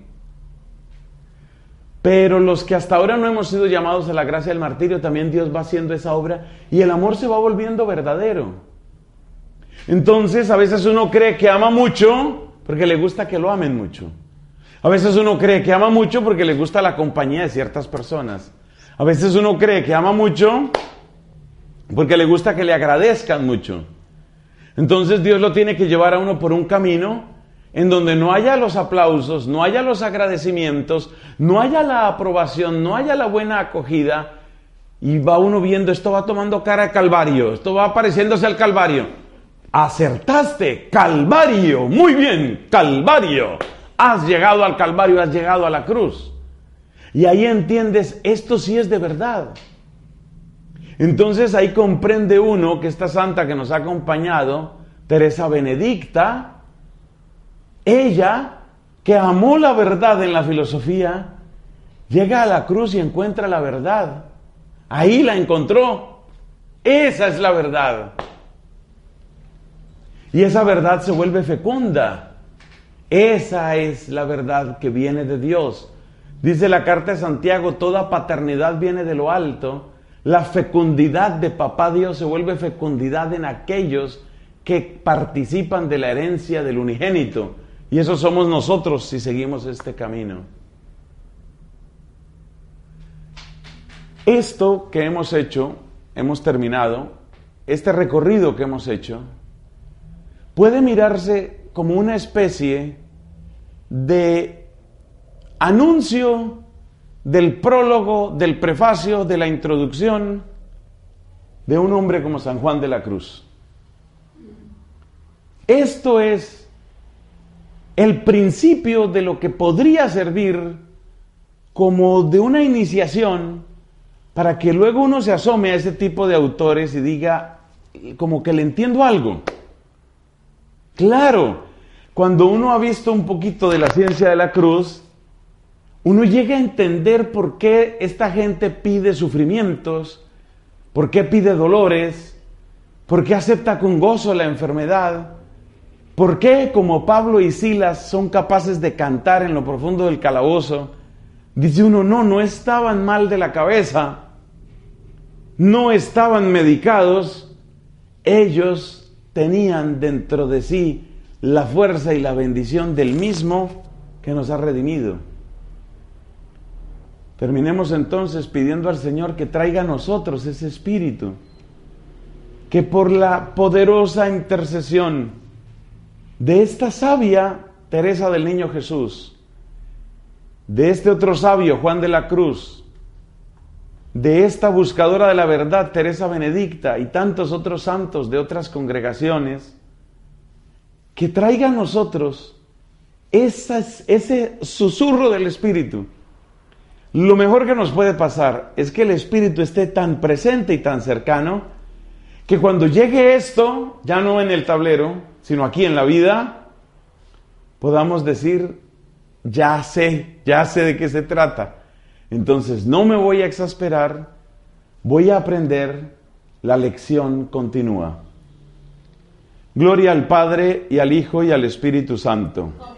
pero los que hasta ahora no hemos sido llamados a la gracia del martirio, también Dios va haciendo esa obra y el amor se va volviendo verdadero. Entonces, a veces uno cree que ama mucho porque le gusta que lo amen mucho. A veces uno cree que ama mucho porque le gusta la compañía de ciertas personas. A veces uno cree que ama mucho porque le gusta que le agradezcan mucho. Entonces Dios lo tiene que llevar a uno por un camino en donde no haya los aplausos, no haya los agradecimientos, no haya la aprobación, no haya la buena acogida, y va uno viendo, esto va tomando cara de Calvario, esto va pareciéndose al Calvario. Acertaste, Calvario, muy bien, Calvario. Has llegado al Calvario, has llegado a la cruz. Y ahí entiendes, esto sí es de verdad. Entonces ahí comprende uno que esta santa que nos ha acompañado, Teresa Benedicta, ella, que amó la verdad en la filosofía, llega a la cruz y encuentra la verdad. Ahí la encontró. Esa es la verdad. Y esa verdad se vuelve fecunda. Esa es la verdad que viene de Dios. Dice la carta de Santiago, toda paternidad viene de lo alto. La fecundidad de Papá Dios se vuelve fecundidad en aquellos que participan de la herencia del unigénito. Y eso somos nosotros si seguimos este camino. Esto que hemos hecho, hemos terminado, este recorrido que hemos hecho, puede mirarse como una especie de anuncio del prólogo, del prefacio, de la introducción de un hombre como San Juan de la Cruz. Esto es el principio de lo que podría servir como de una iniciación para que luego uno se asome a ese tipo de autores y diga, como que le entiendo algo. Claro, cuando uno ha visto un poquito de la ciencia de la cruz, uno llega a entender por qué esta gente pide sufrimientos, por qué pide dolores, por qué acepta con gozo la enfermedad, por qué, como Pablo y Silas, son capaces de cantar en lo profundo del calabozo. Dice uno, no estaban mal de la cabeza, no estaban medicados, ellos tenían dentro de sí la fuerza y la bendición del mismo que nos ha redimido. Terminemos entonces pidiendo al Señor que traiga a nosotros ese espíritu, que por la poderosa intercesión de esta sabia Teresa del Niño Jesús, de este otro sabio Juan de la Cruz, de esta buscadora de la verdad, Teresa Benedicta, y tantos otros santos de otras congregaciones, que traiga a nosotros ese susurro del Espíritu. Lo mejor que nos puede pasar es que el Espíritu esté tan presente y tan cercano, que cuando llegue esto, ya no en el tablero, sino aquí en la vida, podamos decir, ya sé de qué se trata. Entonces no me voy a exasperar, voy a aprender, la lección continúa. Gloria al Padre, y al Hijo, y al Espíritu Santo.